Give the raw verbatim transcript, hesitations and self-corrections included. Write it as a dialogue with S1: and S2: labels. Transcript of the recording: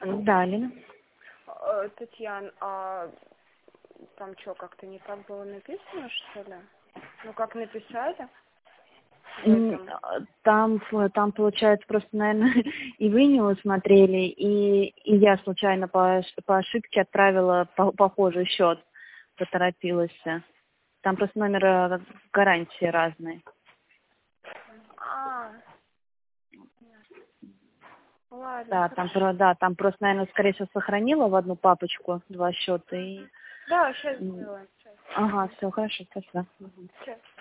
S1: Да, Алина.
S2: Э, Татьяна, а там что, как-то не так было написано, что ли? Ну, как написали? в
S1: М,
S2: этом?
S1: а, Там, ф- там, получается, просто, наверное, и вы не усмотрели, и, и я случайно по, ош- по ошибке отправила по- похожий счет, поторопилась. Там просто номер э, гарантии разный.
S2: А, ладно,
S1: Да, там,
S2: хорошо.
S1: про- да, там просто, наверное, скорее всего, сохранила в одну папочку два счета. И...
S2: Да, сейчас
S1: м,
S2: сделаем. Сейчас.
S1: Ага, все, хорошо, спасибо. Мгм.
S2: Сейчас.